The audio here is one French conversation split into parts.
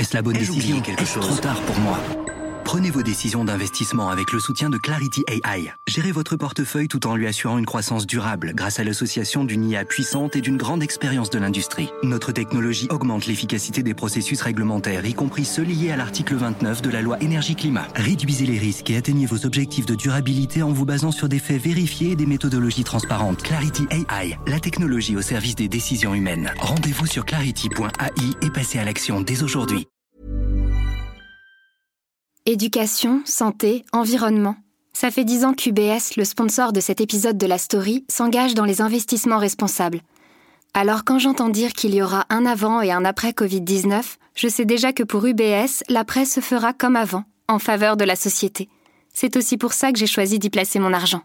Est-ce la bonne décision? Est-ce trop tard pour moi? Prenez vos décisions d'investissement avec le soutien de Clarity AI. Gérez votre portefeuille tout en lui assurant une croissance durable grâce à l'association d'une IA puissante et d'une grande expérience de l'industrie. Notre technologie augmente l'efficacité des processus réglementaires, y compris ceux liés à l'article 29 de la loi Énergie-Climat. Réduisez les risques et atteignez vos objectifs de durabilité en vous basant sur des faits vérifiés et des méthodologies transparentes. Clarity AI, la technologie au service des décisions humaines. Rendez-vous sur clarity.ai et passez à l'action dès aujourd'hui. Éducation, santé, environnement. Ça fait 10 ans qu'UBS, le sponsor de cet épisode de la story, s'engage dans les investissements responsables. Alors quand j'entends dire qu'il y aura un avant et un après Covid-19, je sais déjà que pour UBS, l'après se fera comme avant, en faveur de la société. C'est aussi pour ça que j'ai choisi d'y placer mon argent.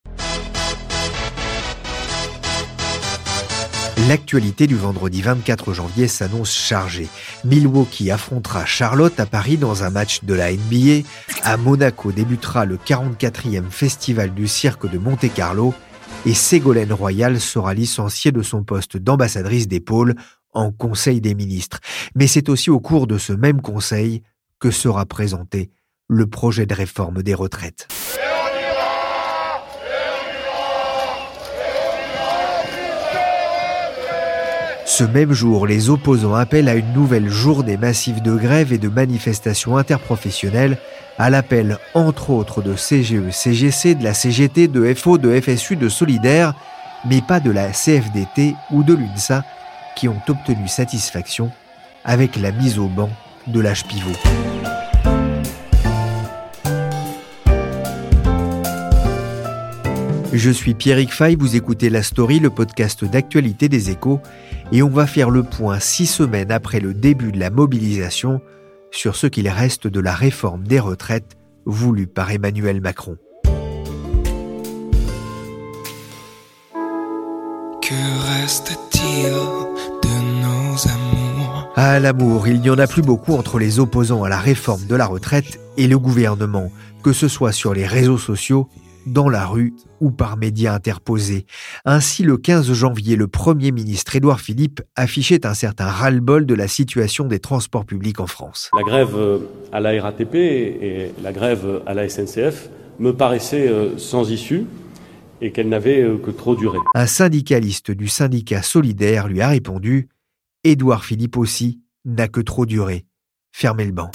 L'actualité du vendredi 24 janvier s'annonce chargée. Milwaukee affrontera Charlotte à Paris dans un match de la NBA. À Monaco débutera le 44e festival du cirque de Monte-Carlo. Et Ségolène Royal sera licenciée de son poste d'ambassadrice des pôles en Conseil des ministres. Mais c'est aussi au cours de ce même conseil que sera présenté le projet de réforme des retraites. Ce même jour, les opposants appellent à une nouvelle journée massive de grève et de manifestations interprofessionnelles, à l'appel entre autres de CGE, CGC, de la CGT, de FO, de FSU, de Solidaires, mais pas de la CFDT ou de l'UNSA, qui ont obtenu satisfaction avec la mise au ban de l'âge pivot. Je suis Pierrick Fay, vous écoutez La Story, le podcast d'actualité des Échos, et on va faire le point 6 semaines après le début de la mobilisation sur ce qu'il reste de la réforme des retraites voulue par Emmanuel Macron. Que reste-t-il de nos amours? À l'amour, il n'y en a plus beaucoup entre les opposants à la réforme de la retraite et le gouvernement, que ce soit sur les réseaux sociaux, dans la rue ou par médias interposés. Ainsi, le 15 janvier, le Premier ministre Édouard Philippe affichait un certain ras-le-bol de la situation des transports publics en France. La grève à la RATP et la grève à la SNCF me paraissaient sans issue et qu'elles n'avaient que trop duré. Un syndicaliste du syndicat Solidaire lui a répondu « Édouard Philippe aussi n'a que trop duré. Fermez le banc. »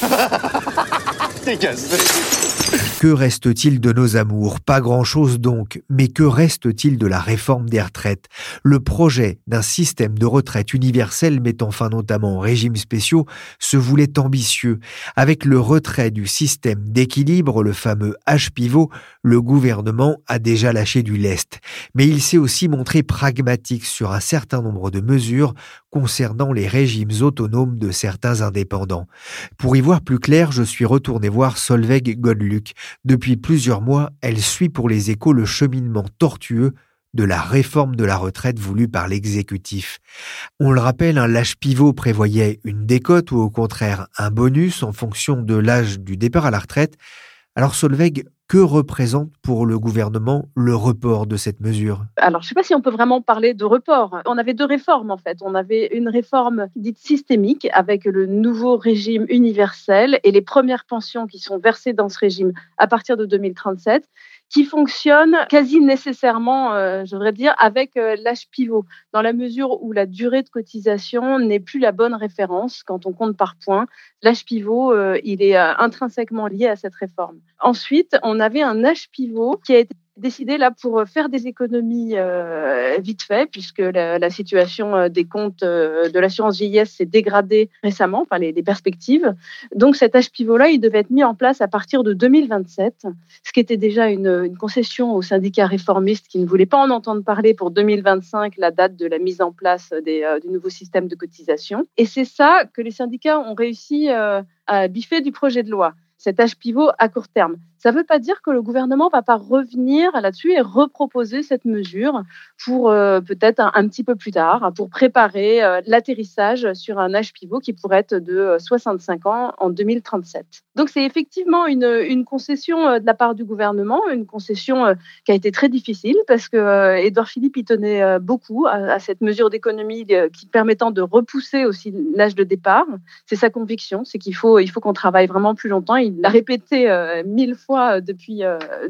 Que reste-t-il de nos amours? Pas grand-chose donc, mais que reste-t-il de la réforme des retraites? Le projet d'un système de retraite universel mettant fin notamment aux régimes spéciaux se voulait ambitieux. Avec le retrait du système d'équilibre, le fameux H-pivot, le gouvernement a déjà lâché du lest. Mais il s'est aussi montré pragmatique sur un certain nombre de mesures concernant les régimes autonomes de certains indépendants. Pour y voir plus clair, je suis retourné voir Solveig Godluc. Depuis plusieurs mois, elle suit pour les Échos le cheminement tortueux de la réforme de la retraite voulue par l'exécutif. On le rappelle, l'âge pivot prévoyait une décote ou au contraire un bonus en fonction de l'âge du départ à la retraite. Alors Solveig, que représente pour le gouvernement le report de cette mesure? Alors, je ne sais pas si on peut vraiment parler de report. On avait deux réformes, en fait. On avait une réforme dite systémique avec le nouveau régime universel et les premières pensions qui sont versées dans ce régime à partir de 2037, qui fonctionne quasi nécessairement, je voudrais dire, avec l'âge pivot, dans la mesure où la durée de cotisation n'est plus la bonne référence quand on compte par points. L'âge pivot, il est intrinsèquement lié à cette réforme. Ensuite, on avait un âge pivot qui a été décidé là pour faire des économies vite fait, puisque la situation des comptes de l'assurance vieillesse s'est dégradée récemment, enfin les perspectives. Donc cet âge pivot-là, il devait être mis en place à partir de 2027, ce qui était déjà une concession aux syndicats réformistes qui ne voulaient pas en entendre parler pour 2025, la date de la mise en place du nouveau système de cotisation. Et c'est ça que les syndicats ont réussi à biffer du projet de loi. Cet âge pivot à court terme. Ça ne veut pas dire que le gouvernement ne va pas revenir là-dessus et reproposer cette mesure pour peut-être un petit peu plus tard, pour préparer l'atterrissage sur un âge pivot qui pourrait être de 65 ans en 2037. Donc c'est effectivement une concession de la part du gouvernement, une concession qui a été très difficile parce que Édouard Philippe y tenait beaucoup à cette mesure d'économie qui permettant de repousser aussi l'âge de départ. C'est sa conviction, c'est qu'il faut qu'on travaille vraiment plus longtemps. Il l'a répété 1000 fois depuis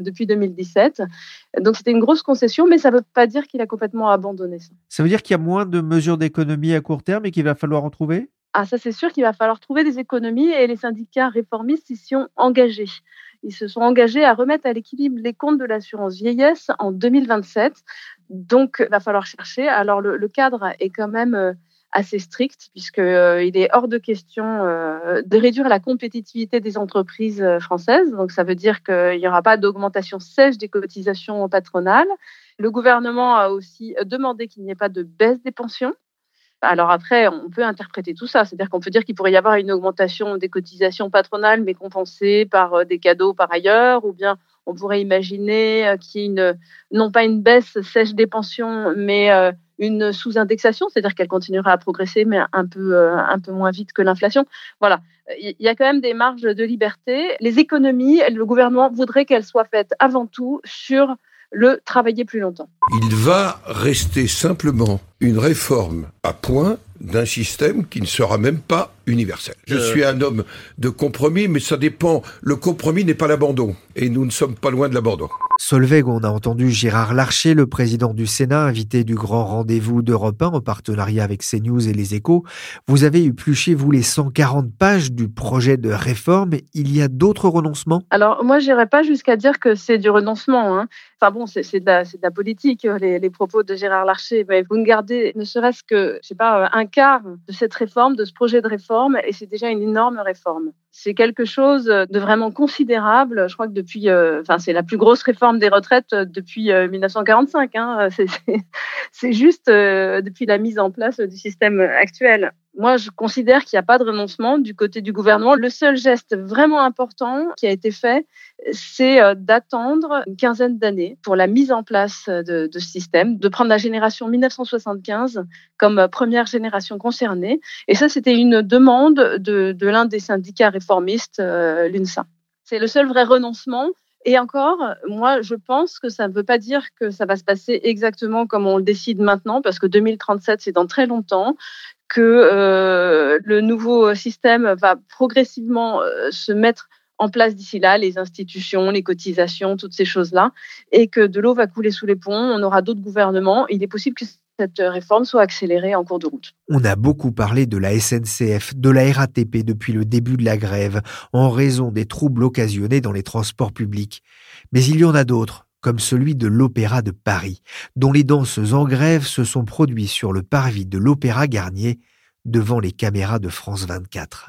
2017. Donc c'était une grosse concession, mais ça ne veut pas dire qu'il a complètement abandonné ça. Ça veut dire qu'il y a moins de mesures d'économie à court terme et qu'il va falloir en trouver ? Ah, ça c'est sûr qu'il va falloir trouver des économies et les syndicats réformistes s'y sont engagés. Ils se sont engagés à remettre à l'équilibre les comptes de l'assurance vieillesse en 2027. Donc, il va falloir chercher. Alors, le cadre est quand même assez strict puisqu'il est hors de question de réduire la compétitivité des entreprises françaises. Donc, ça veut dire qu'il n'y aura pas d'augmentation sèche des cotisations patronales. Le gouvernement a aussi demandé qu'il n'y ait pas de baisse des pensions. Alors après, on peut interpréter tout ça. C'est-à-dire qu'on peut dire qu'il pourrait y avoir une augmentation des cotisations patronales, mais compensée par des cadeaux par ailleurs, ou bien on pourrait imaginer qu'il y ait non pas une baisse sèche des pensions, mais une sous-indexation, c'est-à-dire qu'elle continuera à progresser, mais un peu moins vite que l'inflation. Voilà, il y a quand même des marges de liberté. Les économies, le gouvernement voudrait qu'elles soient faites avant tout sur le travailler plus longtemps. Il va rester simplement une réforme à point d'un système qui ne sera même pas universel. Je suis un homme de compromis, mais ça dépend. Le compromis n'est pas l'abandon, et nous ne sommes pas loin de l'abandon. Solveig, on a entendu Gérard Larcher, le président du Sénat, invité du grand rendez-vous d'Europe 1 en partenariat avec CNews et Les Échos. Vous avez épluché, vous, les 140 pages du projet de réforme. Il y a d'autres renoncements ? Alors, moi, je n'irais pas jusqu'à dire que c'est du renoncement. Enfin bon, c'est de la politique, les propos de Gérard Larcher. Mais vous ne gardez ne serait-ce que, je sais pas, un quart de cette réforme, de ce projet de réforme, et c'est déjà une énorme réforme. C'est quelque chose de vraiment considérable. Je crois que depuis, c'est la plus grosse réforme des retraites depuis 1945. C'est juste depuis la mise en place du système actuel. Moi, je considère qu'il n'y a pas de renoncement du côté du gouvernement. Le seul geste vraiment important qui a été fait, c'est d'attendre une quinzaine d'années pour la mise en place de ce système, de prendre la génération 1975 comme première génération concernée. Et ça, c'était une demande de l'un des syndicats réformistes, l'UNSA. C'est le seul vrai renoncement. Et encore, moi, je pense que ça ne veut pas dire que ça va se passer exactement comme on le décide maintenant, parce que 2037, c'est dans très longtemps, que le nouveau système va progressivement se mettre en place d'ici là, les institutions, les cotisations, toutes ces choses-là, et que de l'eau va couler sous les ponts, on aura d'autres gouvernements. Il est possible que cette réforme soit accélérée en cours de route. On a beaucoup parlé de la SNCF, de la RATP depuis le début de la grève, en raison des troubles occasionnés dans les transports publics. Mais il y en a d'autres, comme celui de l'Opéra de Paris, dont les danseuses en grève se sont produits sur le parvis de l'Opéra Garnier, devant les caméras de France 24.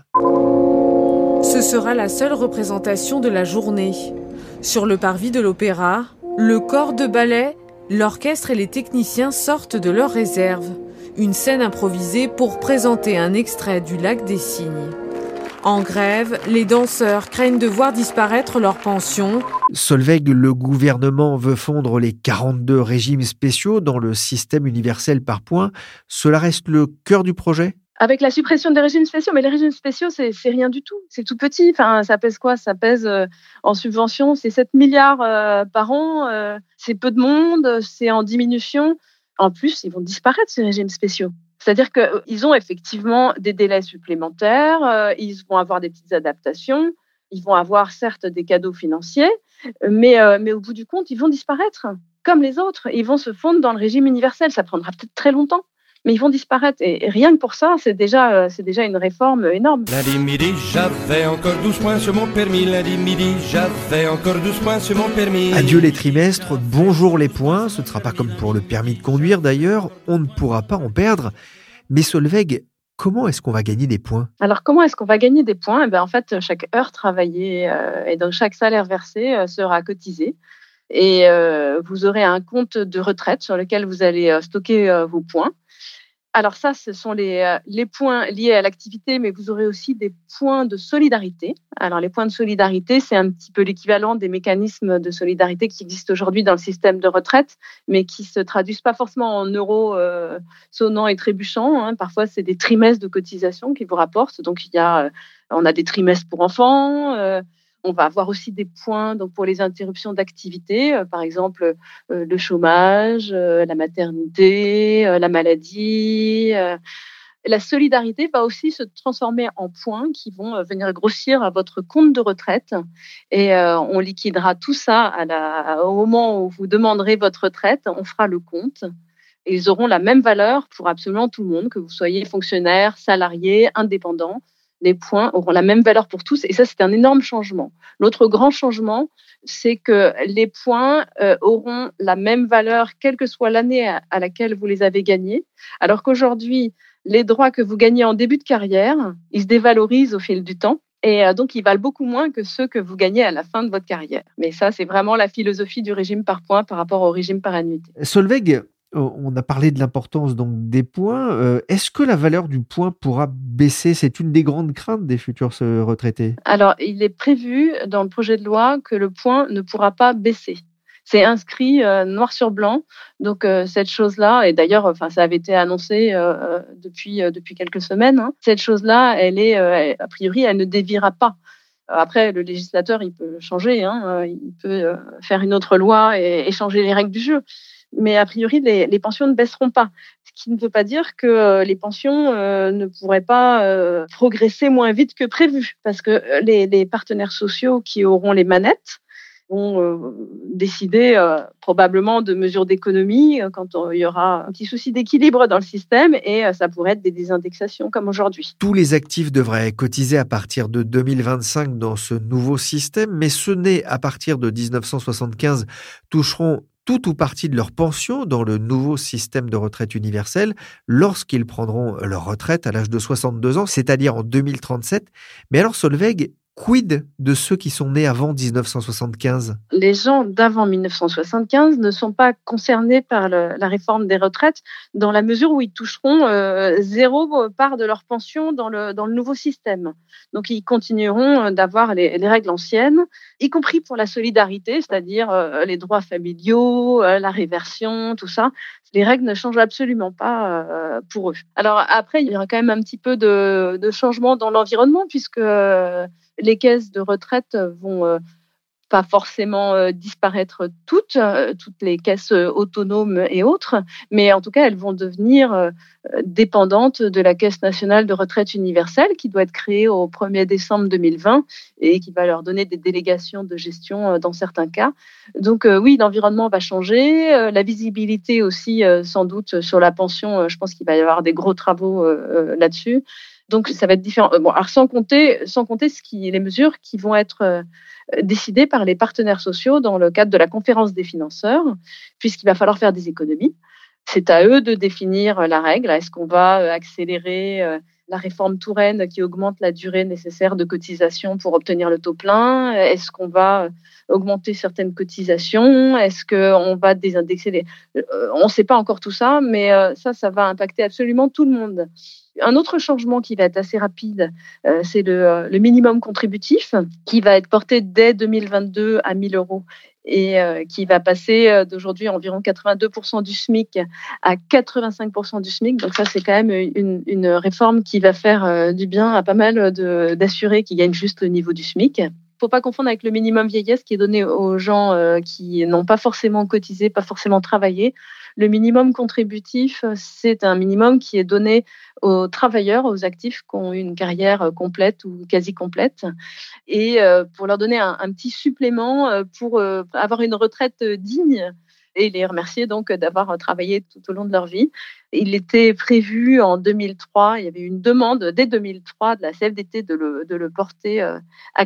Ce sera la seule représentation de la journée. Sur le parvis de l'Opéra, le corps de ballet, l'orchestre et les techniciens sortent de leur réserve. Une scène improvisée pour présenter un extrait du Lac des Cygnes. En grève, les danseurs craignent de voir disparaître leur pension. Solveig, le gouvernement veut fondre les 42 régimes spéciaux dans le système universel par points. Cela reste le cœur du projet ? Avec la suppression des régimes spéciaux, mais les régimes spéciaux, c'est rien du tout. C'est tout petit. Enfin, ça pèse quoi ? Ça pèse en subvention, c'est 7 milliards par an. C'est peu de monde, c'est en diminution. En plus, ils vont disparaître, ces régimes spéciaux. C'est-à-dire qu'ils ont effectivement des délais supplémentaires, ils vont avoir des petites adaptations, ils vont avoir certes des cadeaux financiers, mais au bout du compte, ils vont disparaître. Comme les autres, ils vont se fondre dans le régime universel. Ça prendra peut-être très longtemps. Mais ils vont disparaître. Et rien que pour ça, c'est déjà une réforme énorme. Lundi midi, j'avais encore 12 points sur mon permis. Lundi midi, j'avais encore 12 points sur mon permis. Adieu les trimestres, bonjour les points. Ce ne sera pas comme pour le permis de conduire d'ailleurs. On ne pourra pas en perdre. Mais Solveig, comment est-ce qu'on va gagner des points ? Alors, comment est-ce qu'on va gagner des points ? En fait, chaque heure travaillée et donc chaque salaire versé sera cotisé. Et vous aurez un compte de retraite sur lequel vous allez stocker vos points. Alors ça, ce sont les points liés à l'activité, mais vous aurez aussi des points de solidarité. Alors les points de solidarité, c'est un petit peu l'équivalent des mécanismes de solidarité qui existent aujourd'hui dans le système de retraite, mais qui se traduisent pas forcément en euros sonnants et trébuchants. Parfois, c'est des trimestres de cotisation qui vous rapportent. Donc on a des trimestres pour enfants. On va avoir aussi des points donc pour les interruptions d'activité, par exemple le chômage, la maternité, la maladie. La solidarité va aussi se transformer en points qui vont venir grossir à votre compte de retraite. Et on liquidera tout ça au moment où vous demanderez votre retraite. On fera le compte. Et ils auront la même valeur pour absolument tout le monde, que vous soyez fonctionnaire, salarié, indépendant. Les points auront la même valeur pour tous. Et ça, c'est un énorme changement. L'autre grand changement, c'est que les points auront la même valeur, quelle que soit l'année à laquelle vous les avez gagnés. Alors qu'aujourd'hui, les droits que vous gagnez en début de carrière, ils se dévalorisent au fil du temps. Et donc, ils valent beaucoup moins que ceux que vous gagnez à la fin de votre carrière. Mais ça, c'est vraiment la philosophie du régime par points par rapport au régime par annuité. Solveig, on a parlé de l'importance donc des points. Est-ce que la valeur du point pourra baisser ? C'est une des grandes craintes des futurs retraités. Alors, il est prévu dans le projet de loi que le point ne pourra pas baisser. C'est inscrit noir sur blanc. Donc, cette chose-là, et d'ailleurs, ça avait été annoncé depuis quelques semaines, cette chose-là, a priori, elle ne déviera pas. Après, le législateur, il peut changer, il peut faire une autre loi et changer les règles du jeu. Mais a priori, les pensions ne baisseront pas. Ce qui ne veut pas dire que les pensions ne pourraient pas progresser moins vite que prévu. Parce que les partenaires sociaux qui auront les manettes vont décider probablement de mesures d'économie quand il y aura un petit souci d'équilibre dans le système et ça pourrait être des désindexations comme aujourd'hui. Tous les actifs devraient cotiser à partir de 2025 dans ce nouveau système, mais ceux nés à partir de 1975 toucheront tout ou partie de leur pension dans le nouveau système de retraite universelle lorsqu'ils prendront leur retraite à l'âge de 62 ans, c'est-à-dire en 2037. Mais alors Solveig, quid de ceux qui sont nés avant 1975 ? Les gens d'avant 1975 ne sont pas concernés par la réforme des retraites dans la mesure où ils toucheront 0 part de leur pension dans le nouveau système. Donc, ils continueront d'avoir les règles anciennes, y compris pour la solidarité, c'est-à-dire les droits familiaux, la réversion, tout ça. Les règles ne changent absolument pas pour eux. Alors après, il y aura quand même un petit peu de changement dans l'environnement puisque les caisses de retraite vont pas forcément disparaître toutes les caisses autonomes et autres, mais en tout cas, elles vont devenir dépendantes de la Caisse nationale de retraite universelle qui doit être créée au 1er décembre 2020 et qui va leur donner des délégations de gestion dans certains cas. Donc oui, l'environnement va changer, la visibilité aussi sans doute sur la pension, je pense qu'il va y avoir des gros travaux là-dessus. Donc ça va être différent. Alors sans compter les mesures qui vont être décidées par les partenaires sociaux dans le cadre de la conférence des financeurs, puisqu'il va falloir faire des économies. C'est à eux de définir la règle. Est-ce qu'on va accélérer la réforme Touraine qui augmente la durée nécessaire de cotisation pour obtenir le taux plein ? Est-ce qu'on va augmenter certaines cotisations ? Est-ce qu'on va désindexer on ne sait pas encore tout ça, mais ça va impacter absolument tout le monde. Un autre changement qui va être assez rapide, c'est le minimum contributif qui va être porté dès 2022 à 1 000 € et qui va passer d'aujourd'hui environ 82% du SMIC à 85% du SMIC. Donc ça, c'est quand même une réforme qui va faire du bien à pas mal d'assurés qui gagnent juste le niveau du SMIC. Il ne faut pas confondre avec le minimum vieillesse qui est donné aux gens qui n'ont pas forcément cotisé, pas forcément travaillé. Le minimum contributif, c'est un minimum qui est donné aux travailleurs, aux actifs qui ont une carrière complète ou quasi complète, et pour leur donner un petit supplément pour avoir une retraite digne et les remercier donc d'avoir travaillé tout au long de leur vie. Il était prévu en 2003, il y avait une demande dès 2003 de la CFDT de le porter à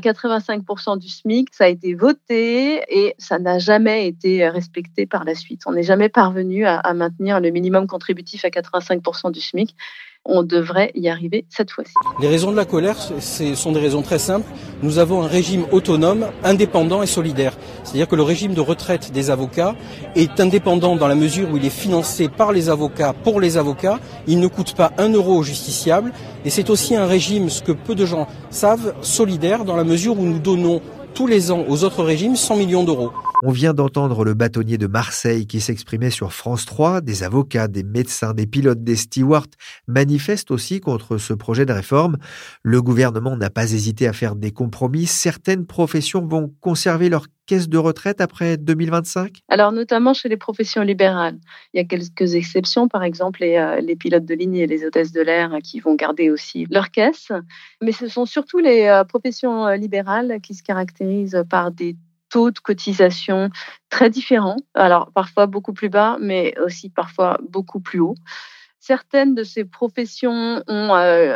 85% du SMIC. Ça a été voté et ça n'a jamais été respecté par la suite. On n'est jamais parvenu à maintenir le minimum contributif à 85% du SMIC. on devrait y arriver cette fois-ci. Les raisons de la colère, sont des raisons très simples. Nous avons un régime autonome, indépendant et solidaire. C'est-à-dire que le régime de retraite des avocats est indépendant dans la mesure où il est financé par les avocats pour les avocats. Il ne coûte pas 1 euro aux justiciables. Et c'est aussi un régime, ce que peu de gens savent, solidaire dans la mesure où nous donnons tous les ans aux autres régimes 100 millions d'euros. On vient d'entendre le bâtonnier de Marseille qui s'exprimait sur France 3. Des avocats, des médecins, des pilotes, des stewards manifestent aussi contre ce projet de réforme. Le gouvernement n'a pas hésité à faire des compromis. Certaines professions vont conserver leur caisse de retraite après 2025 ? Alors notamment chez les professions libérales. Il y a quelques exceptions, par exemple les pilotes de ligne et les hôtesses de l'air qui vont garder aussi leur caisse. Mais ce sont surtout les professions libérales qui se caractérisent par des taux de cotisation très différents. Alors parfois beaucoup plus bas, mais aussi parfois beaucoup plus haut. Certaines de ces professions ont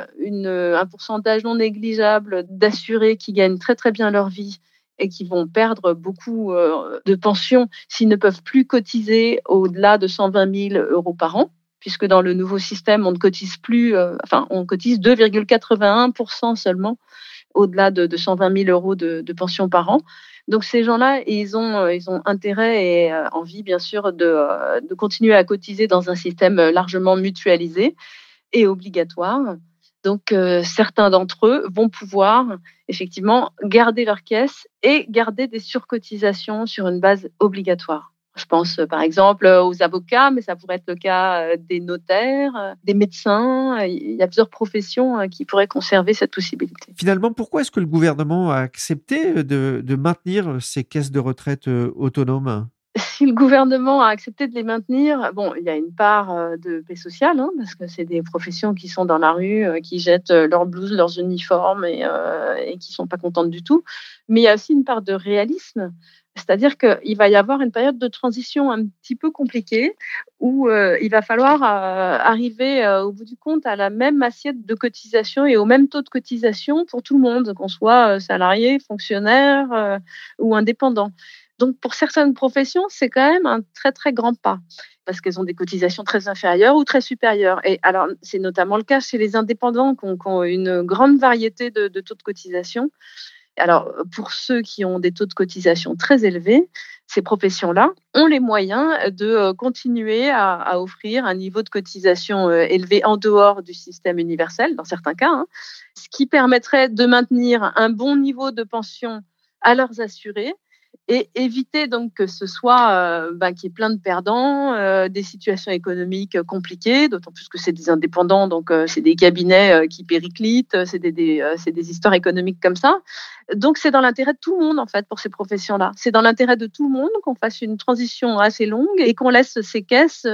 un pourcentage non négligeable d'assurés qui gagnent très très bien leur vie et qui vont perdre beaucoup de pensions s'ils ne peuvent plus cotiser au-delà de 120 000 euros par an, puisque dans le nouveau système, on ne cotise plus, on cotise 2,81% seulement au-delà de 120 000 euros de pension par an. Donc ces gens-là, ils ont intérêt et envie, bien sûr, de continuer à cotiser dans un système largement mutualisé et obligatoire. Donc certains d'entre eux vont pouvoir effectivement garder leur caisse et garder des surcotisations sur une base obligatoire. Je pense par exemple aux avocats, mais ça pourrait être le cas des notaires, des médecins. Il y a plusieurs professions qui pourraient conserver cette possibilité. Finalement, pourquoi est-ce que le gouvernement a accepté de maintenir ces caisses de retraite autonomes ? Si le gouvernement a accepté de les maintenir, il y a une part de paix sociale, parce que c'est des professions qui sont dans la rue, qui jettent leurs blouses, leurs uniformes et qui sont pas contentes du tout. Mais il y a aussi une part de réalisme. C'est-à-dire qu'il va y avoir une période de transition un petit peu compliquée où il va falloir arriver au bout du compte à la même assiette de cotisation et au même taux de cotisation pour tout le monde, qu'on soit salarié, fonctionnaire ou indépendant. Donc pour certaines professions, c'est quand même un très très grand pas parce qu'elles ont des cotisations très inférieures ou très supérieures. Et alors c'est notamment le cas chez les indépendants qui ont une grande variété de taux de cotisation. Alors, pour ceux qui ont des taux de cotisation très élevés, ces professions-là ont les moyens de continuer à offrir un niveau de cotisation élevé en dehors du système universel, dans certains cas, ce qui permettrait de maintenir un bon niveau de pension à leurs assurés et éviter donc que ce soit qu'il y ait plein de perdants, des situations économiques compliquées, d'autant plus que c'est des indépendants, donc c'est des cabinets qui périclitent, c'est des histoires économiques comme ça. Donc c'est dans l'intérêt de tout le monde en fait pour ces professions-là. C'est dans l'intérêt de tout le monde qu'on fasse une transition assez longue et qu'on laisse ces caisses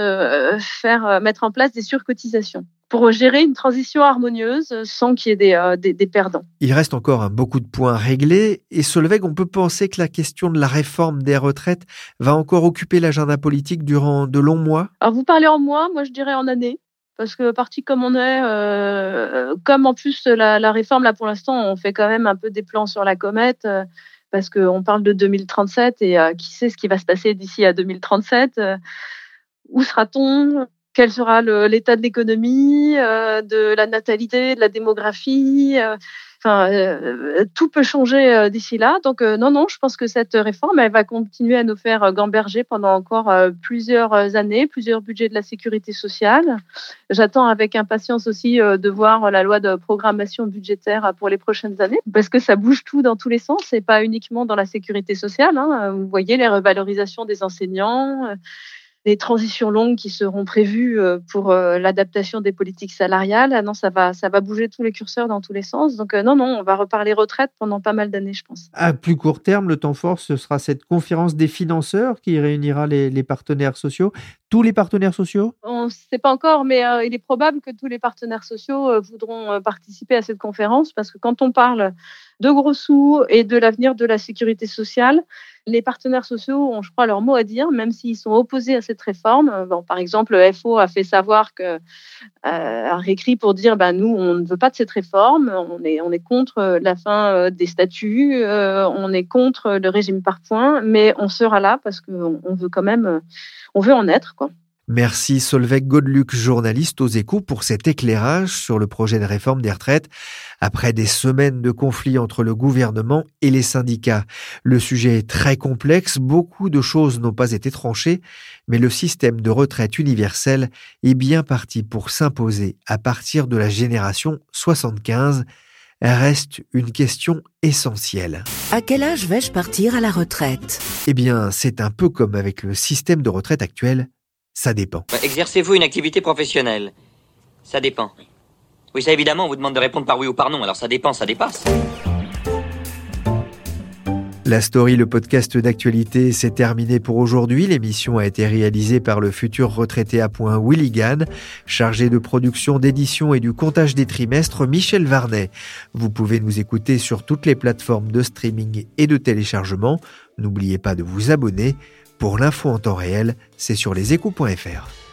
mettre en place des surcotisations pour gérer une transition harmonieuse sans qu'il y ait des perdants. Il reste encore beaucoup de points à régler et Solveig, on peut penser que la question de la réforme des retraites va encore occuper l'agenda politique durant de longs mois. Alors vous parlez en mois, moi je dirais en années. Parce que parti comme on est, comme en plus la réforme, là pour l'instant, on fait quand même un peu des plans sur la comète, parce qu'on parle de 2037 et qui sait ce qui va se passer d'ici à 2037 où sera-t-on ? Quel sera l'état de l'économie, de la natalité, de la démographie tout peut changer d'ici là. Donc non, je pense que cette réforme, elle va continuer à nous faire gamberger pendant encore plusieurs années, plusieurs budgets de la sécurité sociale. J'attends avec impatience aussi de voir la loi de programmation budgétaire pour les prochaines années, parce que ça bouge tout dans tous les sens, et pas uniquement dans la sécurité sociale. Vous voyez les revalorisations des enseignants, les transitions longues qui seront prévues pour l'adaptation des politiques salariales. Ah non, ça va bouger tous les curseurs dans tous les sens. Donc non, on va reparler retraite pendant pas mal d'années, je pense. À plus court terme, le temps fort, ce sera cette conférence des financeurs qui réunira les partenaires sociaux. Tous les partenaires sociaux ? On ne sait pas encore, mais il est probable que tous les partenaires sociaux voudront participer à cette conférence, parce que quand on parle de gros sous et de l'avenir de la sécurité sociale, les partenaires sociaux ont, je crois, leur mot à dire, même s'ils sont opposés à cette réforme. Par exemple, le FO a fait savoir a réécrit pour dire nous, on ne veut pas de cette réforme, on est contre la fin des statuts, on est contre le régime par points, mais on sera là parce qu'on veut quand même, on veut en être, quoi. Merci Solveig Godeluck, journaliste aux Échos, pour cet éclairage sur le projet de réforme des retraites. Après des semaines de conflits entre le gouvernement et les syndicats, le sujet est très complexe, beaucoup de choses n'ont pas été tranchées, mais le système de retraite universelle est bien parti pour s'imposer à partir de la génération 75. Reste une question essentielle. À quel âge vais-je partir à la retraite ? Eh bien, c'est un peu comme avec le système de retraite actuel. Ça dépend. Exercez-vous une activité professionnelle ? Ça dépend. Oui, ça évidemment, on vous demande de répondre par oui ou par non, alors ça dépend, ça dépasse. La Story, le podcast d'actualité, c'est terminé pour aujourd'hui. L'émission a été réalisée par le futur retraité à point Willy Gann, chargé de production, d'édition et du comptage des trimestres Michel Varnet. Vous pouvez nous écouter sur toutes les plateformes de streaming et de téléchargement. N'oubliez pas de vous abonner. Pour l'info en temps réel, c'est sur leséchos.fr.